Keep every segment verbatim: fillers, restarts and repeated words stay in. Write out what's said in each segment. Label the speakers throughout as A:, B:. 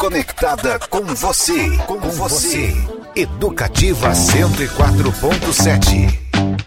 A: conectada com você, com você. Educativa cento e quatro ponto sete.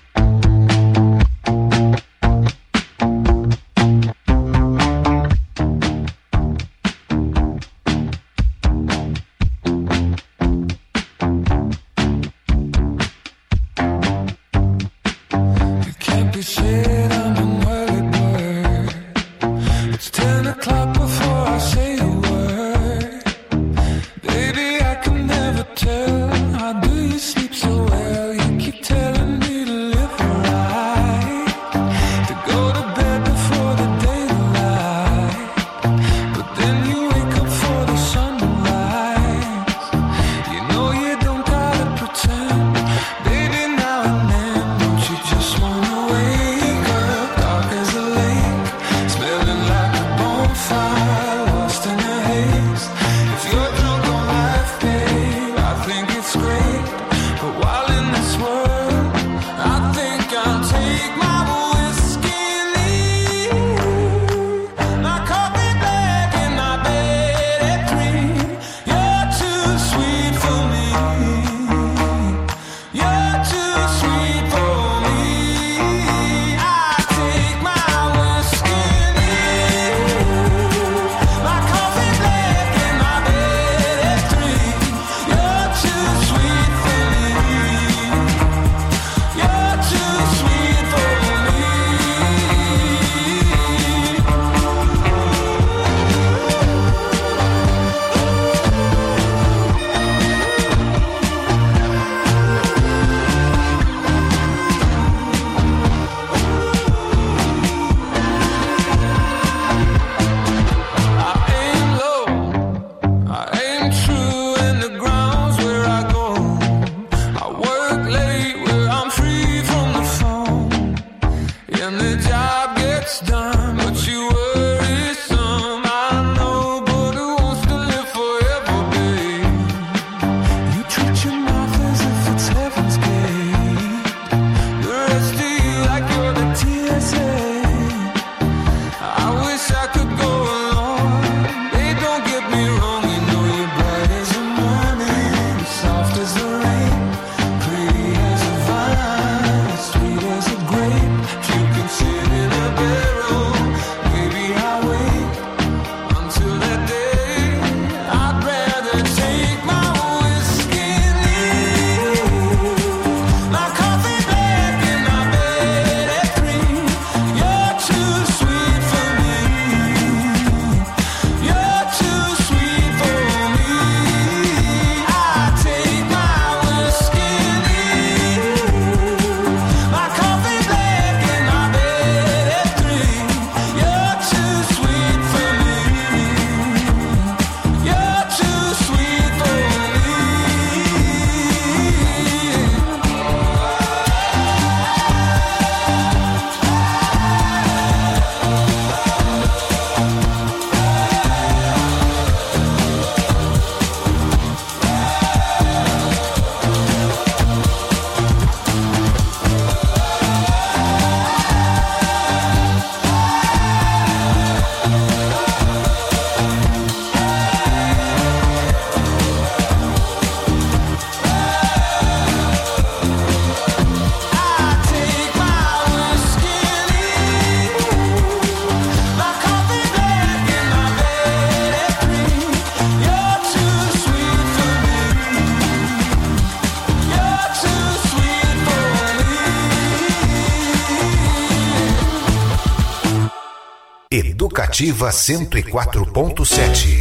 A: Educativa cento e quatro ponto sete.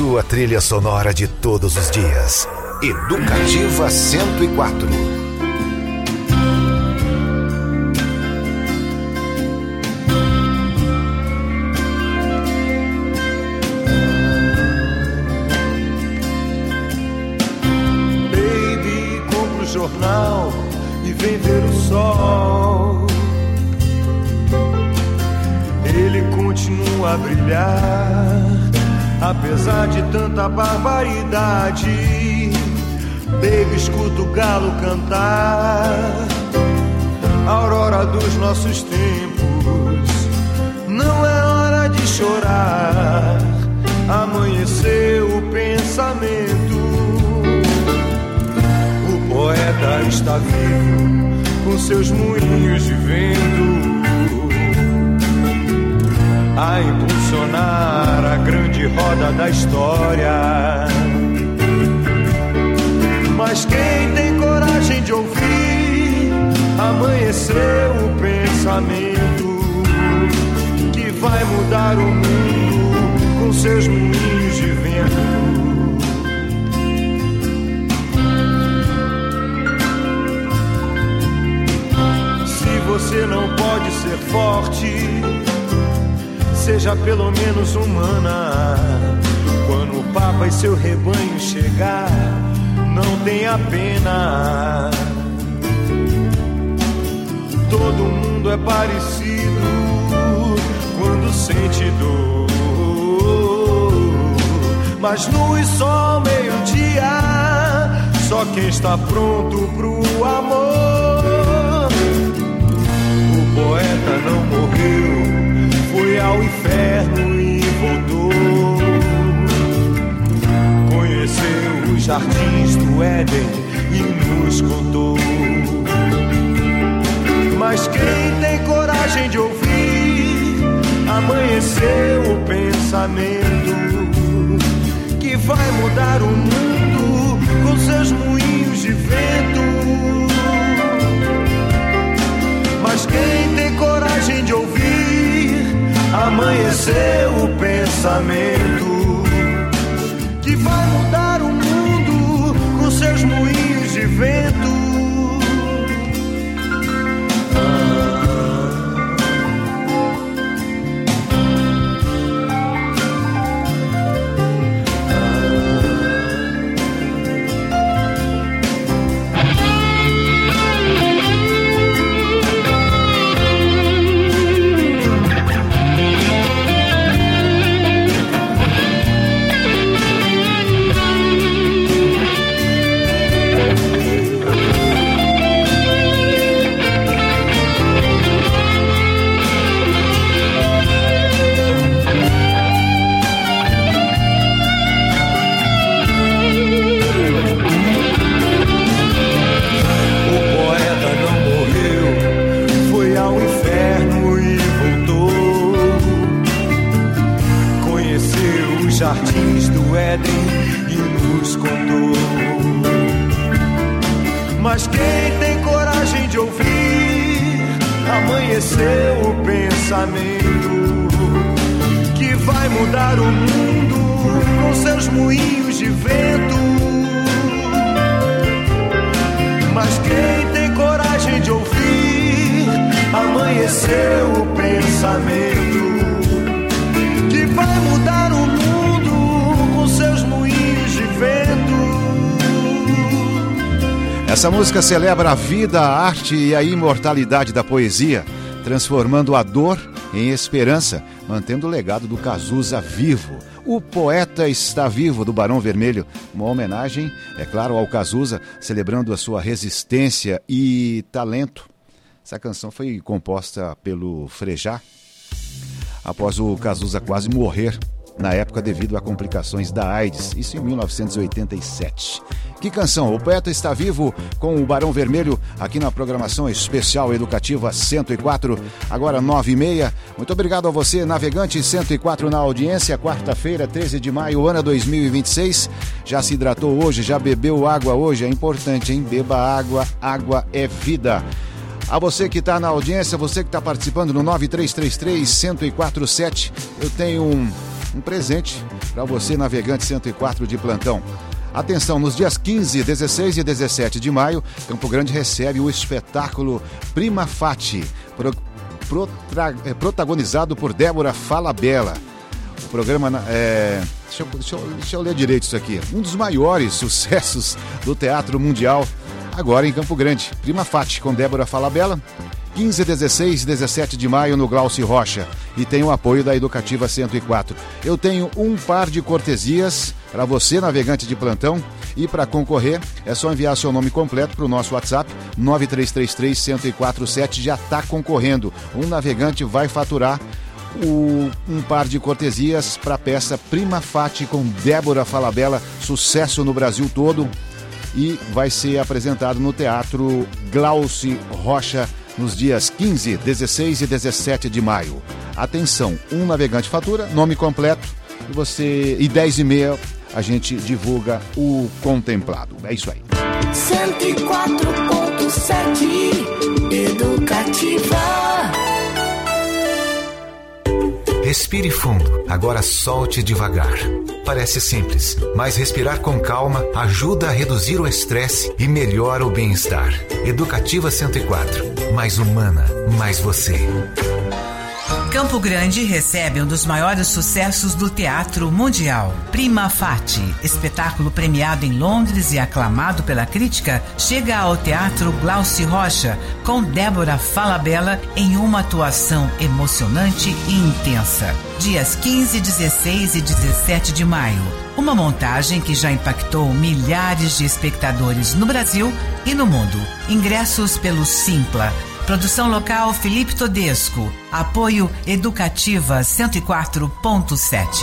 A: sua trilha sonora de todos os dias. Educativa cento e quatro.
B: Baby, compra o jornal e vem ver o sol. Ele continua a brilhar, apesar de tanta barbaridade. Baby, escuta o galo cantar, a aurora dos nossos tempos. Não é hora de chorar, amanheceu o pensamento. O poeta está vivo, com seus moinhos de vento, a impulsionar a grande roda da história. Mas quem tem coragem de ouvir, amanheceu o pensamento que vai mudar o mundo com seus moinhos de vento. Se você não pode ser forte, seja pelo menos humana. Quando o Papa e seu rebanho chegar, não tenha pena. Todo mundo é parecido quando sente dor, mas no e só meio-dia, só quem está pronto pro amor. O poeta não morreu, foi ao inferno e voltou. Conheceu os jardins do Éden e nos contou. Mas quem tem coragem de ouvir, amanheceu o pensamento que vai mudar o mundo com seus moinhos de vento. Mas quem tem coragem de ouvir, amanheceu o pensamento que vai mudar o mundo com seus moinhos de vento. Jardins do Éden e nos contou. Mas quem tem coragem de ouvir, amanheceu o pensamento que vai mudar o mundo com seus moinhos de vento. Mas quem tem coragem de ouvir, amanheceu o pensamento que vai mudar o mundo com seus moinhos de vento.
C: Essa música celebra a vida, a arte e a imortalidade da poesia, transformando a dor em esperança, mantendo o legado do Cazuza vivo. O Poeta Está Vivo, do Barão Vermelho, uma homenagem, é claro, ao Cazuza, celebrando a sua resistência e talento. Essa canção foi composta pelo Frejá após o Cazuza quase morrer na época devido a complicações da AIDS, isso em mil novecentos e oitenta e sete. Que canção? O Poeta Está Vivo com o Barão Vermelho aqui na programação especial Educativa cento e quatro, agora nove e meia. Muito obrigado a você, navegante cento e quatro na audiência, quarta-feira, treze de maio, ano dois mil e vinte e seis. Já se hidratou hoje, já bebeu água hoje? É importante, hein? Beba água, água é vida. A você que está na audiência, você que está participando no nove três três três, um zero quatro sete, eu tenho um, um presente para você, navegante cento e quatro de plantão. Atenção, nos dias quinze, dezesseis e dezessete de maio, Campo Grande recebe o espetáculo Prima Fati, pro, protra, é, protagonizado por Débora Falabella. O programa é... Deixa eu, deixa, eu, deixa eu ler direito isso aqui. Um dos maiores sucessos do teatro mundial, agora em Campo Grande. Prima Fati, com Débora Falabella. quinze, dezesseis e dezessete de maio no Glaucio Rocha. E tem o apoio da Educativa cento e quatro. Eu tenho um par de cortesias para você, navegante de plantão. E para concorrer, é só enviar seu nome completo para o nosso WhatsApp, nove três três três, um zero quatro sete. Já está concorrendo. Um navegante vai faturar o, um par de cortesias para a peça Prima Fati com Débora Falabella, sucesso no Brasil todo. E vai ser apresentado no Teatro Glaucio Rocha nos dias quinze, dezesseis e dezessete de maio. Atenção, um navegante fatura, nome completo, e você e dez e meia a gente divulga o contemplado. É isso aí.
D: cento e quatro ponto sete Educativa.
A: Respire fundo, agora solte devagar. Parece simples, mas respirar com calma ajuda a reduzir o estresse e melhora o bem-estar. Educativa cento e quatro, mais humana, mais você.
E: Campo Grande recebe um dos maiores sucessos do teatro mundial. Prima Fati, espetáculo premiado em Londres e aclamado pela crítica, chega ao Teatro Glaucio Rocha com Débora Falabella em uma atuação emocionante e intensa. Dias quinze, dezesseis e dezessete de maio. Uma montagem que já impactou milhares de espectadores no Brasil e no mundo. Ingressos pelo Simpla. Produção local Felipe Todesco. Apoio Educativa cento e quatro ponto sete.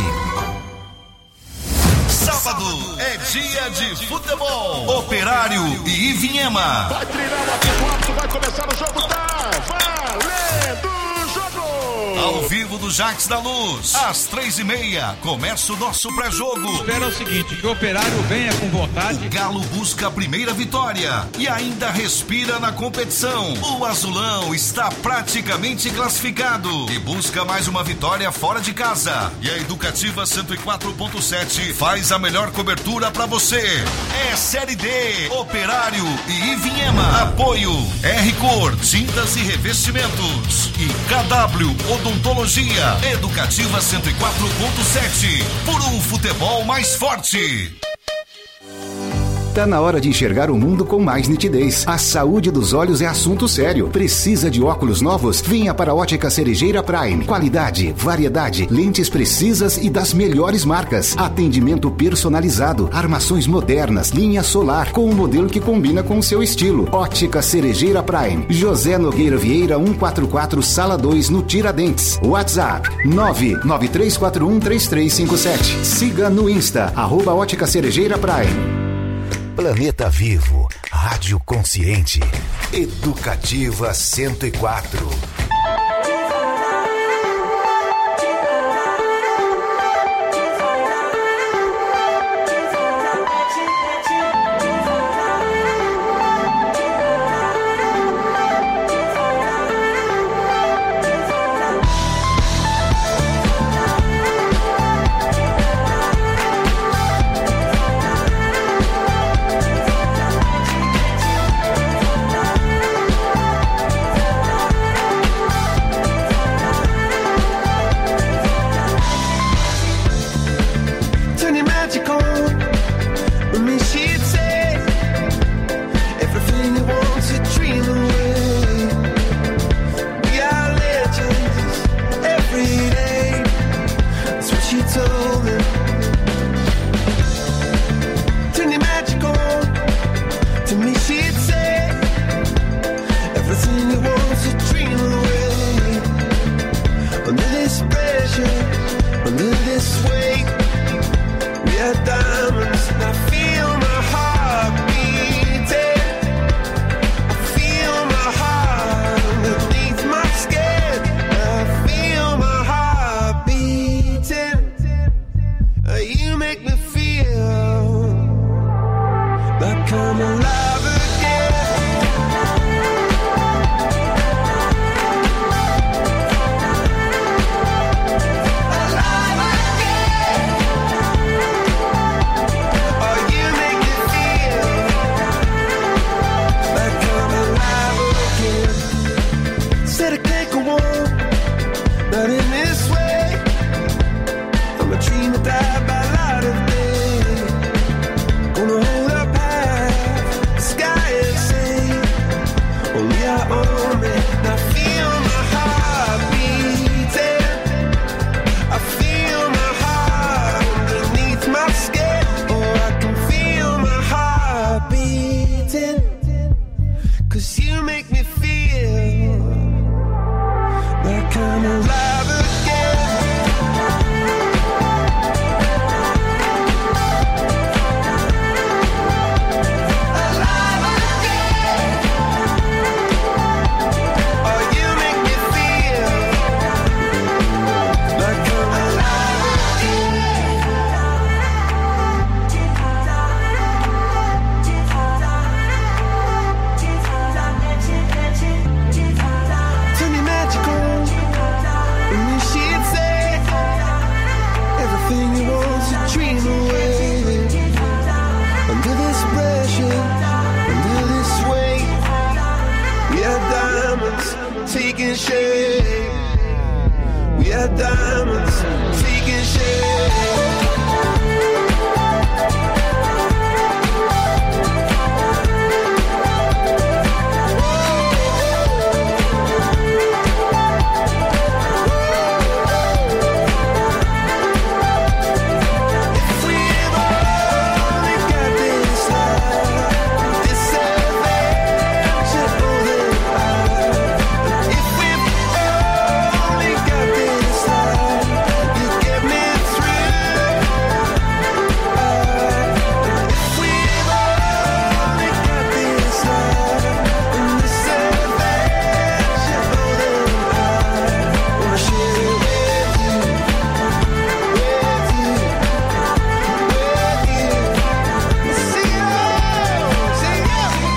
F: Sábado é dia de futebol. Operário e Ivinhema.
G: Vai treinar lá pro quarto, vai começar o jogo, tá valendo o jogo.
F: Ao vivo do Jacques da Luz, às três e meia, começa o nosso pré-jogo.
H: Espera o seguinte, que o Operário venha com vontade.
F: O Galo busca a primeira vitória e ainda respira na competição. O Azulão está praticamente classificado e busca mais uma vitória fora de casa. E a Educativa cento e quatro ponto sete faz a melhor cobertura para você. É Série D, Operário e Ivinhema. Apoio R-Cor, tintas e revestimentos. E K W Odontologia. Educativa cento e quatro ponto sete. Por um futebol mais forte.
A: Tá na hora de enxergar o mundo com mais nitidez. A saúde dos olhos é assunto sério. Precisa de óculos novos? Venha para a Ótica Cerejeira Prime. Qualidade, variedade, lentes precisas e das melhores marcas. Atendimento personalizado, armações modernas, linha solar, com um modelo que combina com o seu estilo. Ótica Cerejeira Prime. José Nogueira Vieira, cento e quarenta e quatro, Sala dois, no Tiradentes. WhatsApp nove nove três quatro um três três cinco sete. Siga no Insta, arroba Ótica Cerejeira Prime.
I: Planeta Vivo, Rádio Consciente, Educativa cento e quatro.
B: Like I'm alive again.
J: on me. Now feel my heart beating. I feel my heart beneath my skin. Oh, I can feel my heart beating. 'Cause you make me feel like I'm alive again. Alive again. Oh, you make me feel like I'm alive again. Turn me magical. And you should say everything you want to dream away. Under this pressure, under this weight, we are diamonds taking shape. We are diamonds taking shape. If we've only got this love, this adventure for the life. If we've only got this love, you get me through. If we've only got this love and this adventure for the life, wanna share it with you, with you, with you. See you, see you.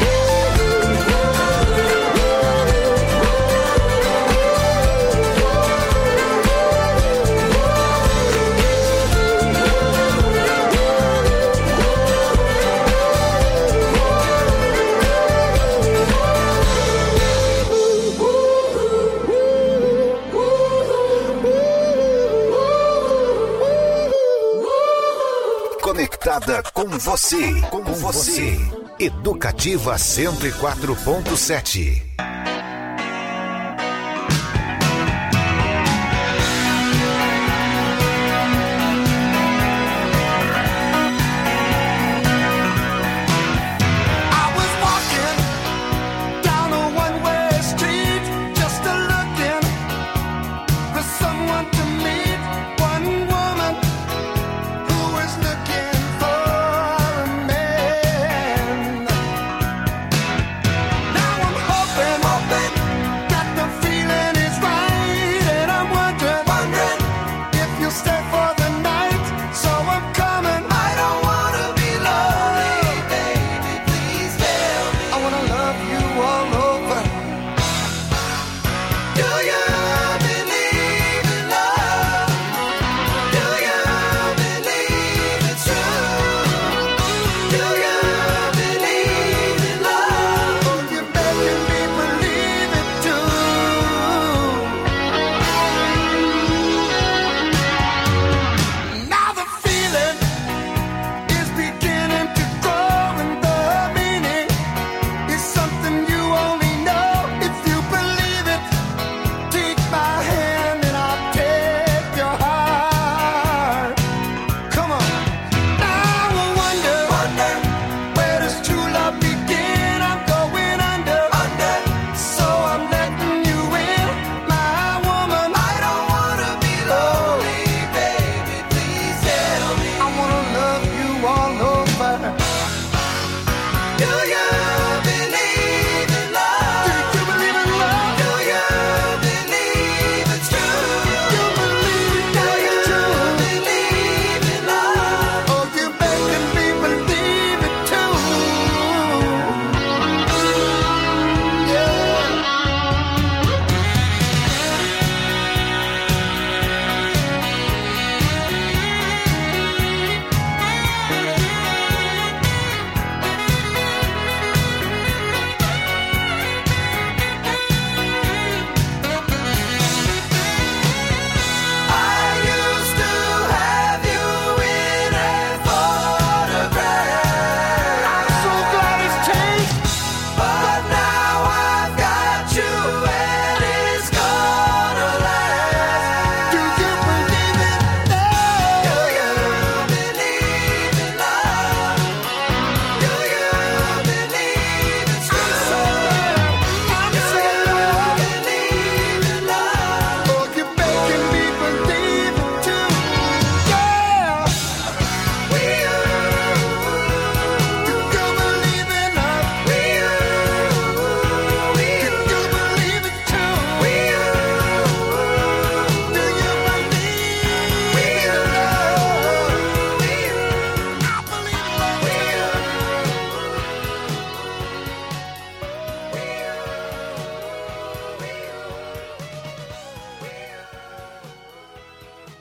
I: Conectada com você, com você. Educativa cento e quatro ponto sete.
J: I was walking down a one-way street, just a looking for someone to meet. One woman who was looking for a man. Now I'm hoping, hoping that the feeling is right, and I'm wondering, wondering if you'll stay for the night. So I'm coming. I don't wanna be lonely, baby. Please tell me. I wanna love you all over. Do you believe in love? Do you believe it's true? Do you believe in love? Oh, you're making me believe it too. Now the feeling is beginning to grow, and the meaning is something you only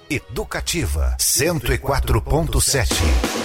I: Educativa cento e quatro ponto sete.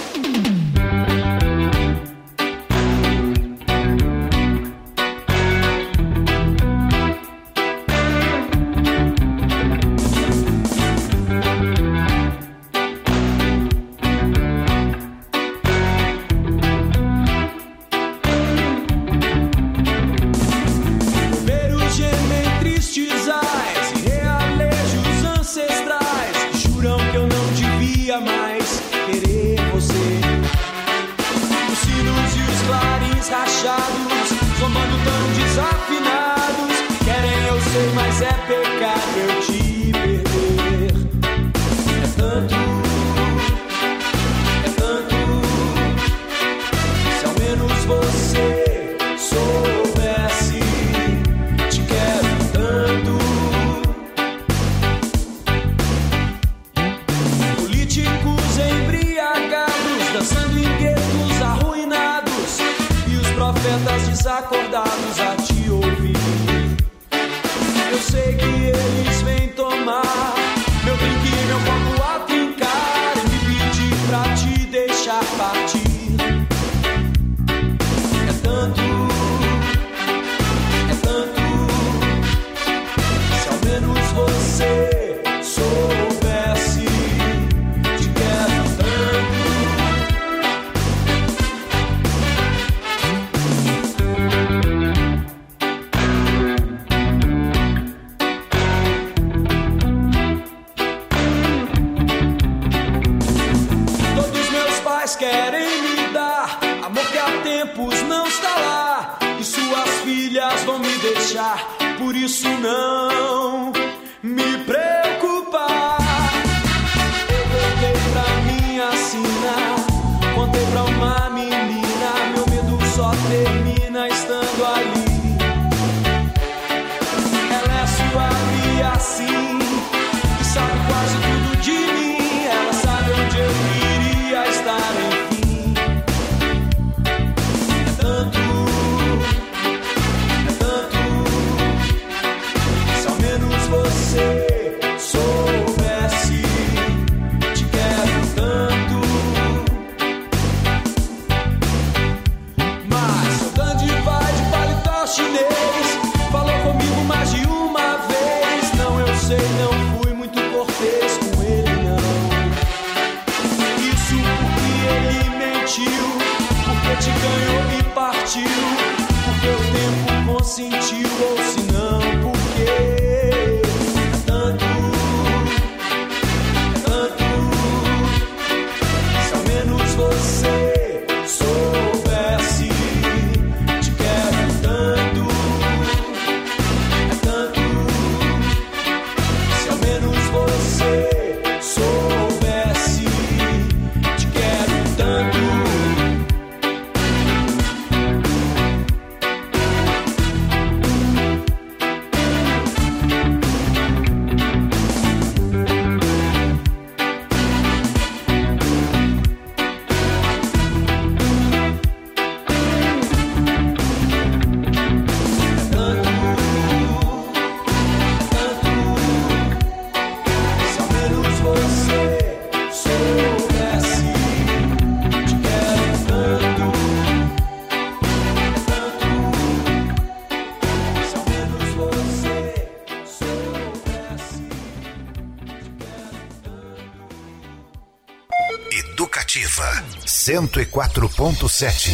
I: Educativa cento e quatro ponto sete.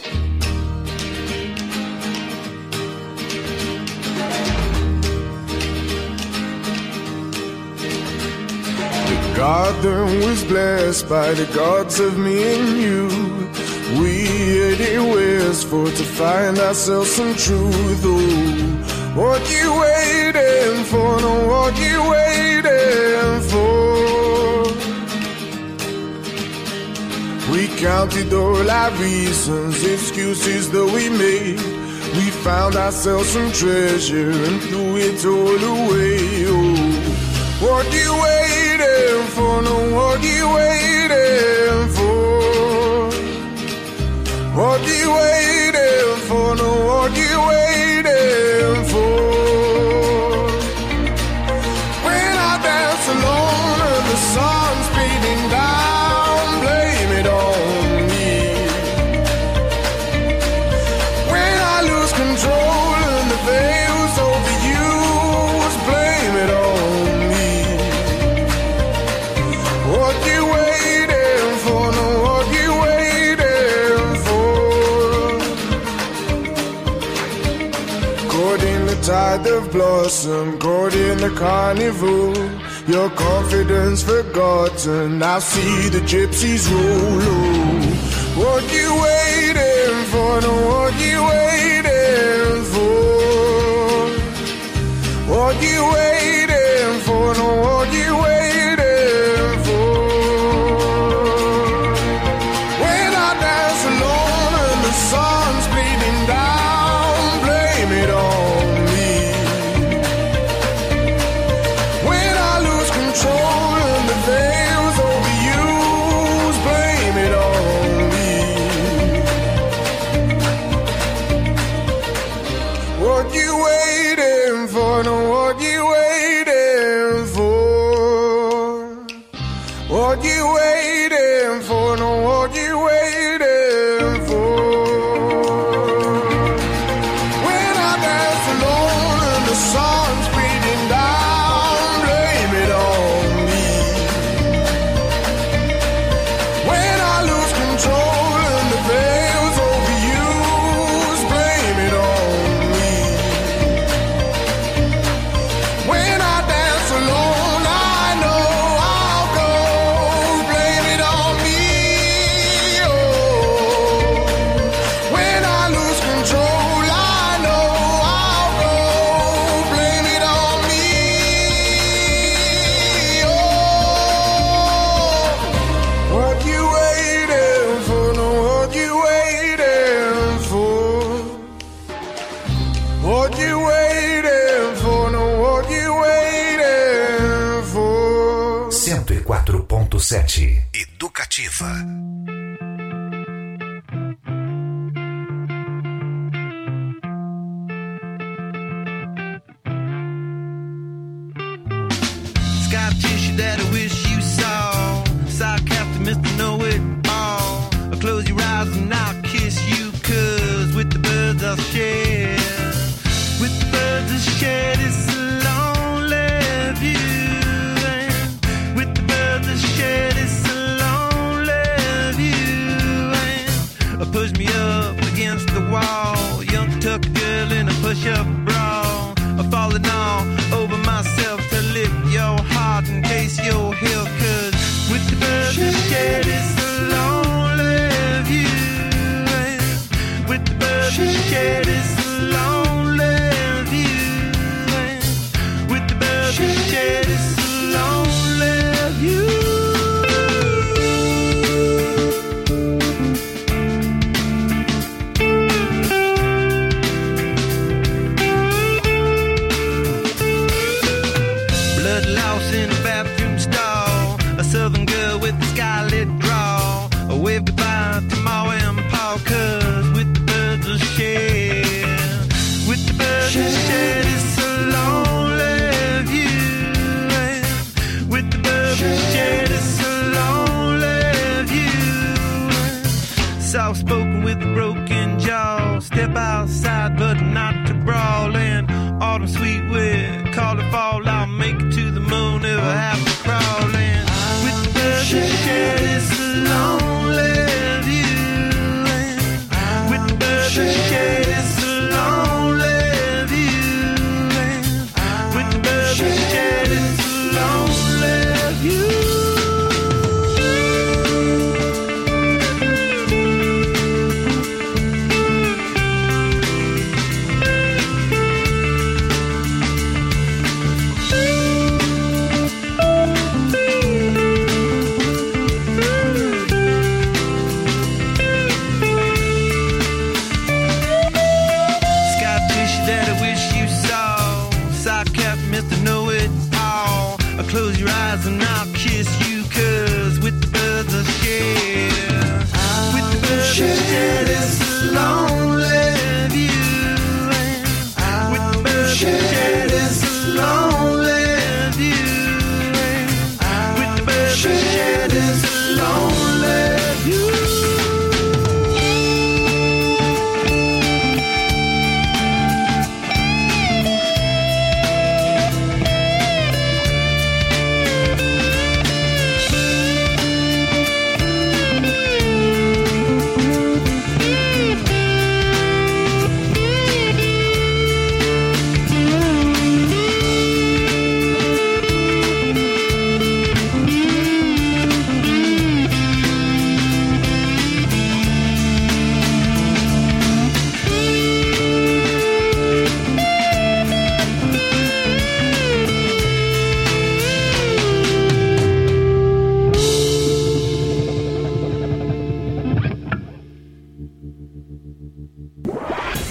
B: The garden was blessed by the gods of me and you. We headed westward to find ourselves some truth. Oh, what you waiting for? No, what you waiting for? We counted all our reasons, excuses that we made. We found ourselves some treasure and threw it all away. Oh, what you waiting for? No, what you waiting for? What you waiting for? No, what you waiting for? When I dance alone and the caught in the tide of blossom, caught in the carnival. Your confidence forgotten, I see the gypsies roll. What you waiting for? No, what you waiting for? What you waiting for? No, what you waiting for? When I dance alone and the sun's bleeding down, blame it on me. When I lose control and the veil's overused, blame it on me. What you waiting for? No, what you waiting for? What you waiting for? No, what you waiting for? When I dance alone and the sun's beating down, blame it on me. When I lose control and the veil's overused, blame it on me. When I dance alone, I know I'll go, blame it on me. Oh, when I lose control, I know I'll go, blame it on me. Oh, what you waiting for? No, what you waiting for? What you waiting for? No, what you waiting for?
I: cento e quatro ponto sete Educativa.
J: Scar tissue that I wish you saw. Sarcastic Mister Know-It-All. I'll close your eyes and I'll kiss you, cause with the birds I'll share. With the birds I'll share this lonely view. And with the birds I'll share this lonely view. And push me up against the wall. Young tuck girl in a push-up bra. I'm falling all over myself to lift your heart in case you're here. Cause with the birds I share this lonely view. And with the birds I share this lonely view. And with the birds I share this lonely view. Blood loss in a bathroom stall. A southern girl with a scarlet draw. A wave goodbye to Ma and Pa, cause with the birds I share. With the birds I share this lonely view. And with the birds I share this lonely view. Soft spoken with a broken jaw. Step outside but not to brawl. And autumn sweet with call it fall. I'll make it to the moon if I have to crawl. And with the birds I share this lonely view. And with the birds I share this lonely view. And with the birds I share this lonely view.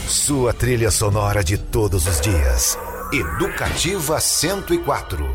I: Sua trilha sonora de todos os dias. Educativa cento e quatro.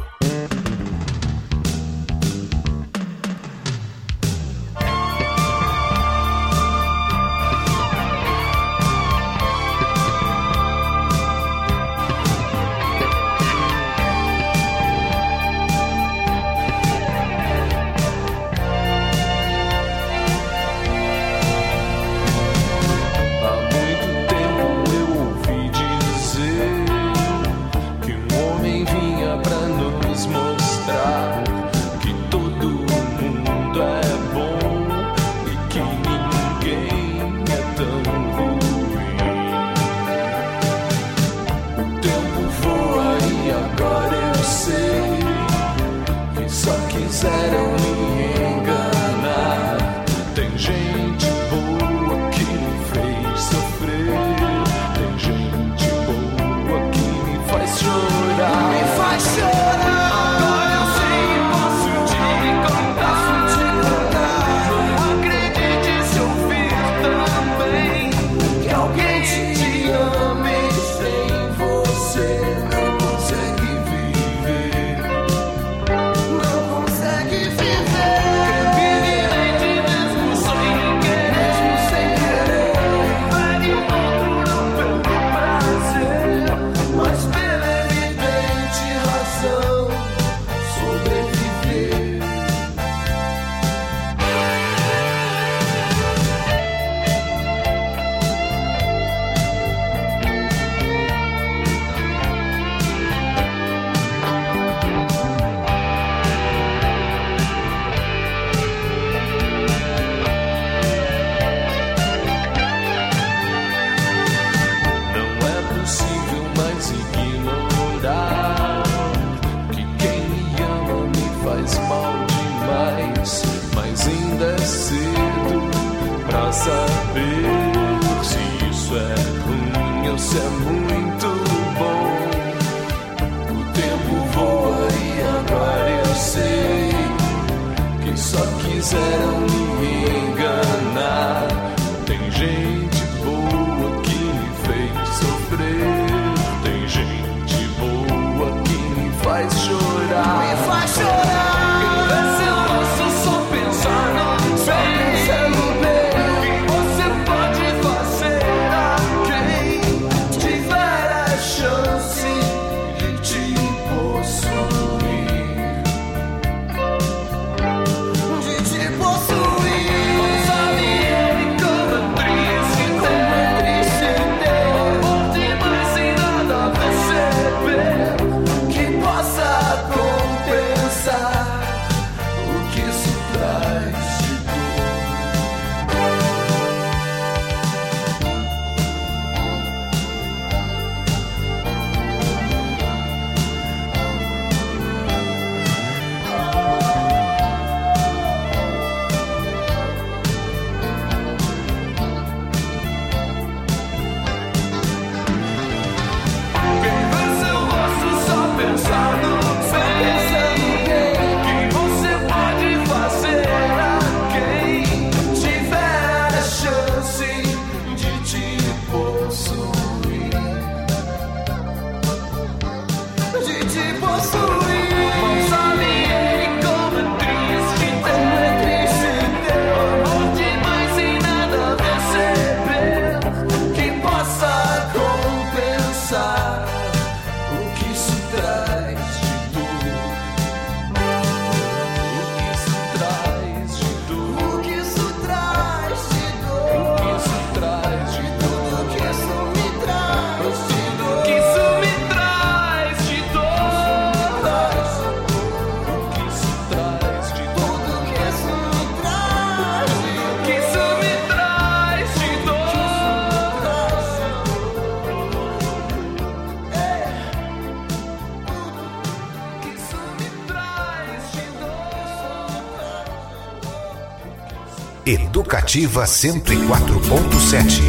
I: Educativa cento e quatro ponto sete.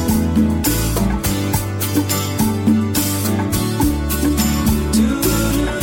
J: Do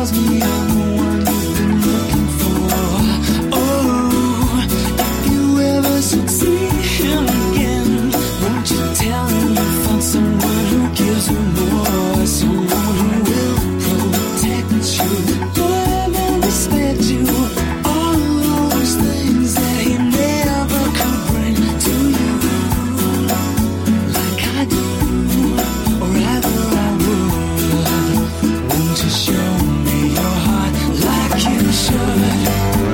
J: tells me I'm the one you've been looking for. Oh, if you ever should see him again, won't you tell him you found someone who gives you more, someone who will protect you, love and respect you, all those things that he never could bring to you, like I do, or rather I would. Won't you show me your heart like you should?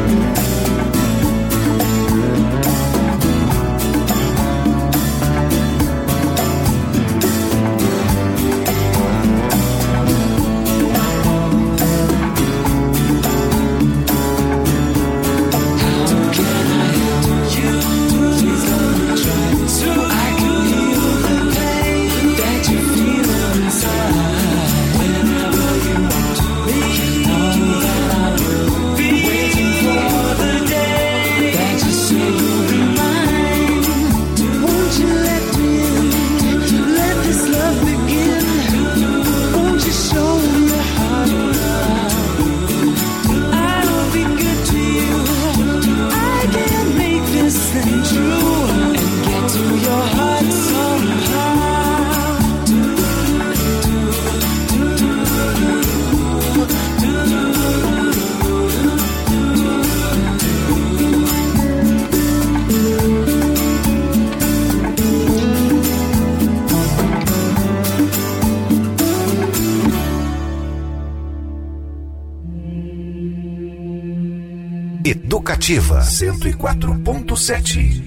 I: Educativa cento e quatro ponto sete.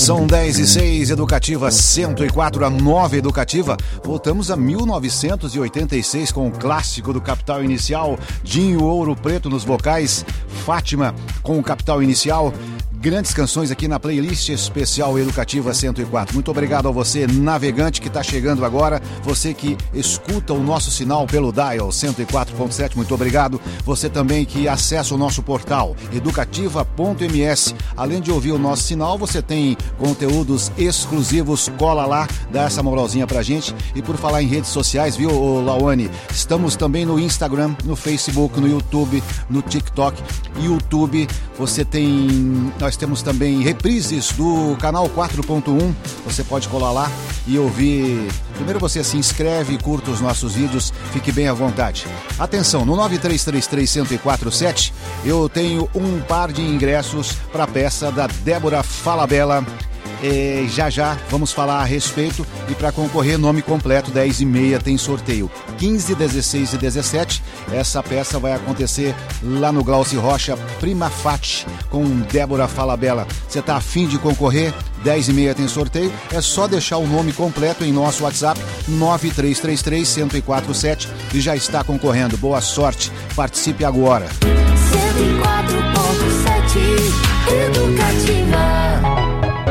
C: São dez e seis, Educativa cento e quatro, a nova Educativa. Voltamos a mil novecentos e oitenta e seis com o clássico do Capital Inicial, Dinho Ouro Preto nos vocais, Fátima com o Capital Inicial. Grandes canções aqui na playlist especial Educativa cento e quatro. Muito obrigado a você, navegante, que está chegando agora. Você que escuta o nosso sinal pelo dial cento e quatro ponto sete, muito obrigado. Você também que acessa o nosso portal educativa ponto m s. Além de ouvir o nosso sinal, você tem conteúdos exclusivos. Cola lá, dá essa moralzinha pra gente. E por falar em redes sociais, viu, Lawane? Estamos também no Instagram, no Facebook, no YouTube, no TikTok. YouTube, você tem... Nós temos também reprises do canal quatro ponto um. Você pode colar lá e ouvir. Primeiro você se inscreve e curta os nossos vídeos. Fique bem à vontade. Atenção, no nove três três três, um zero quatro sete eu tenho um par de ingressos para a peça da Débora Falabella. E já já vamos falar a respeito. E para concorrer, nome completo, dez e meia tem sorteio. quinze, dezesseis e dezessete, essa peça vai acontecer lá no Glauci Rocha, Prima Fati, com Débora Falabella. Você está afim de concorrer? dez e meia tem sorteio. É só deixar o nome completo em nosso WhatsApp, nove três três três, um zero quatro sete, e já está concorrendo. Boa sorte, participe agora.
D: cento e quatro ponto sete Educativa.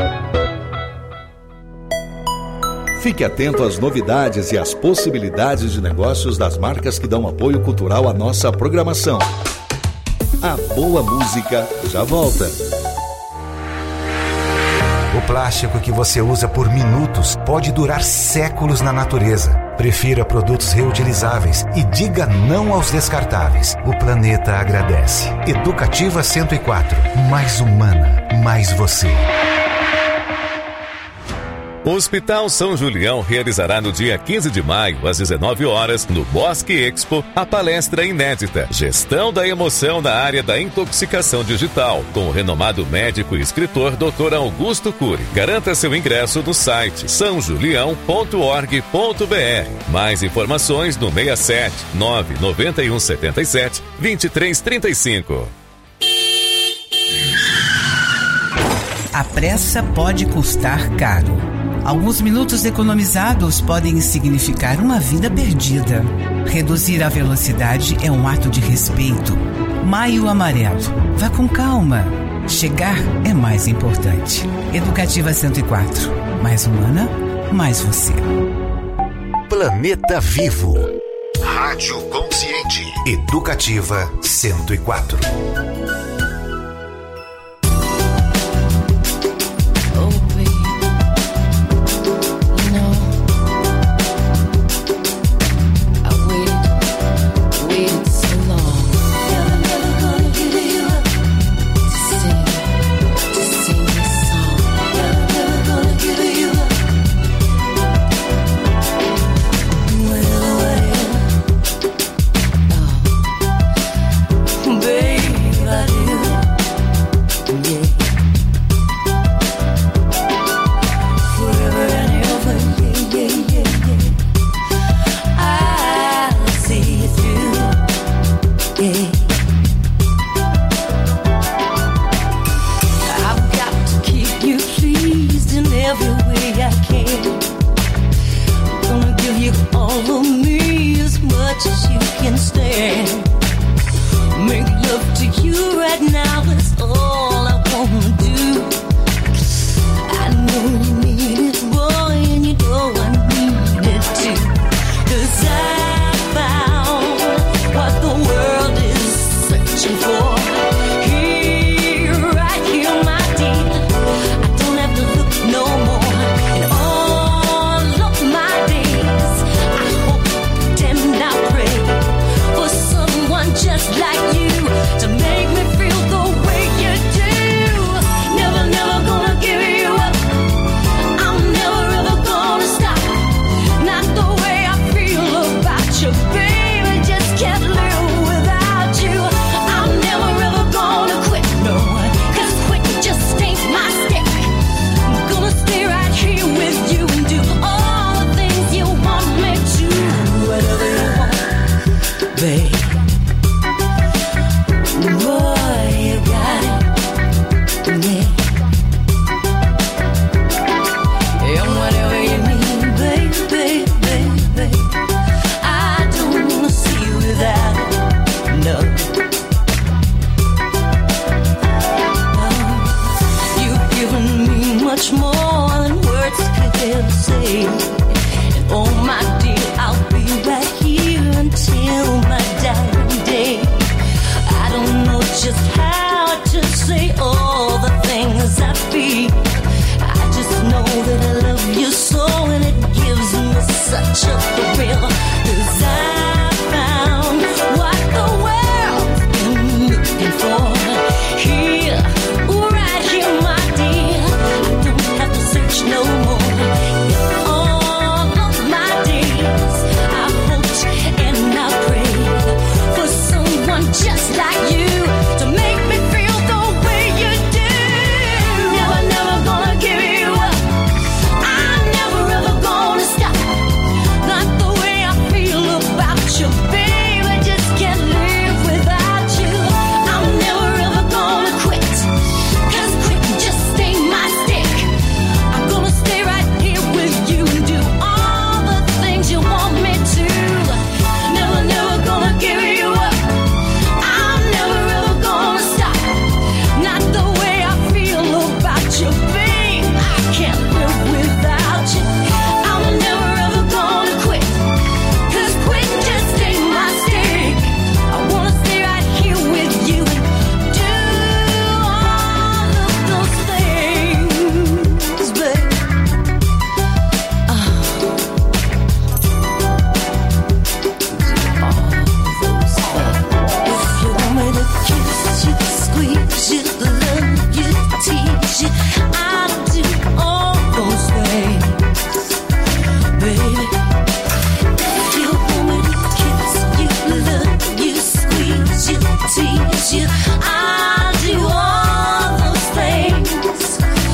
K: Fique atento às novidades e às possibilidades de negócios das marcas que dão apoio cultural à nossa programação. A boa música já volta.
I: O plástico que você usa por minutos pode durar séculos na natureza. Prefira produtos reutilizáveis e diga não aos descartáveis. O planeta agradece. Educativa cento e quatro. Mais humana, mais você.
L: O Hospital São Julião realizará no dia quinze de maio, às dezenove horas, no Bosque Expo, a palestra inédita Gestão da Emoção na área da intoxicação digital, com o renomado médico e escritor doutor Augusto Cury. Garanta seu ingresso no site são julião ponto org ponto b r. Mais informações no seis sete, nove nove um sete sete, dois três três cinco.
E: A pressa pode custar caro. Alguns minutos economizados podem significar uma vida perdida. Reduzir a velocidade é um ato de respeito. Maio Amarelo. Vá com calma. Chegar é mais importante. Educativa cento e quatro. Mais humana, mais você.
I: Planeta Vivo. Rádio Consciente. Educativa cento e quatro.
D: Baby, day. And oh my dear, I'll be right here until my dying day. I don't know just how to say all the things I feel. I just know that I love you so, and it gives me such a thrill. 'Cause I found what the world's been looking for. Here, right here, my dear. I don't have to search no more. In all of my days, I hoped and I prayed for someone just like you to make me feel the way you do. Never, never gonna give you up. I'm never ever gonna stop. Not the way I feel about you, babe. I just can't live without you. I'm never ever gonna quit. 'Cause quitting just ain't my stick. I'm gonna stay right here with you and do all the things you want me to. Never, never gonna give you up. I'm never ever gonna stop. Not the way I feel about you, babe. I can't live without you. I'm never ever gonna quit. 'Cause quitting just ain't my stick. I wanna stay right here with you and do all of those things, babe. If you want me to kiss you, squeeze you, love you, tease you, I'll do all those things, baby. If you want me to kiss you, love you, squeeze you, tease you, I'll do all those things,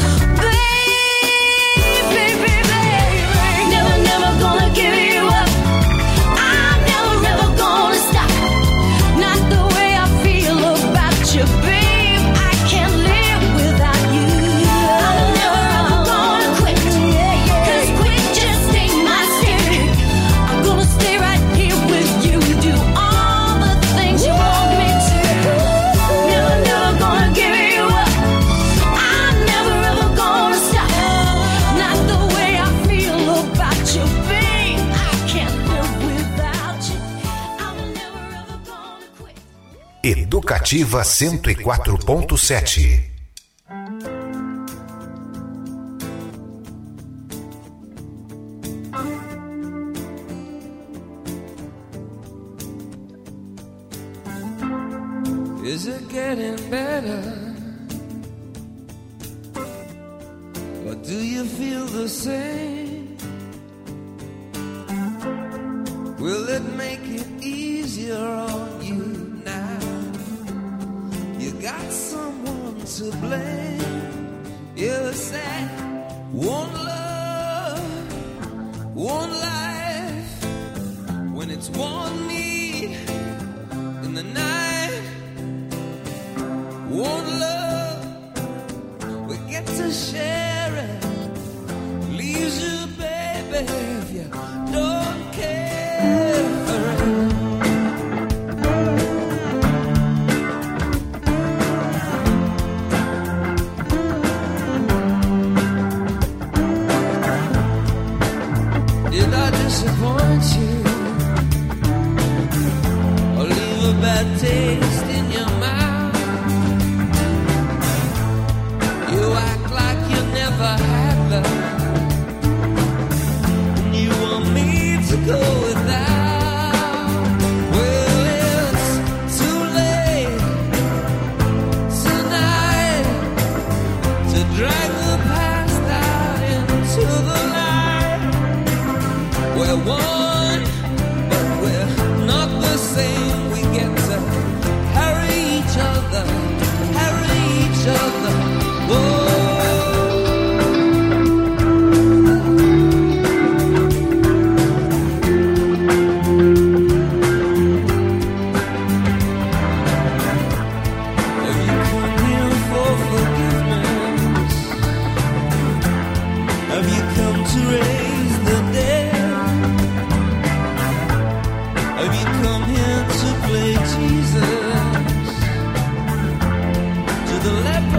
D: baby, baby. Never, never gonna give you up. I'm never ever gonna stop. Not the way I feel about you, babe. I can't live without you. I'm never ever gonna quit. 'Cause quit just ain't my stick. I'm gonna stay right here with you and do all the things you want me to. Never, never gonna give you up. I'm never ever gonna stop. Not the way I feel about you, babe. I can't live without you. I'm never ever gonna quit.
I: Educativa cento e quatro ponto sete.
J: Is it getting better? Or do you feel the same? Will it make it easier on you now? You got someone to blame. You say, one love, one life. When it's one need in the night, one love, we get to share it. Leaves you, baby, if you don't care for it. Did I disappoint you? Or leave a bad taste in your mouth? You act like you never had love, and you want me to go without. Well, it's too late tonight to drag the past out into the light. We're one, but we're not the same. We get to carry each other, carry each other. Whoa. Have you come here for forgiveness? Have you come to raise the dead? Have you come here to play Jesus to the leper?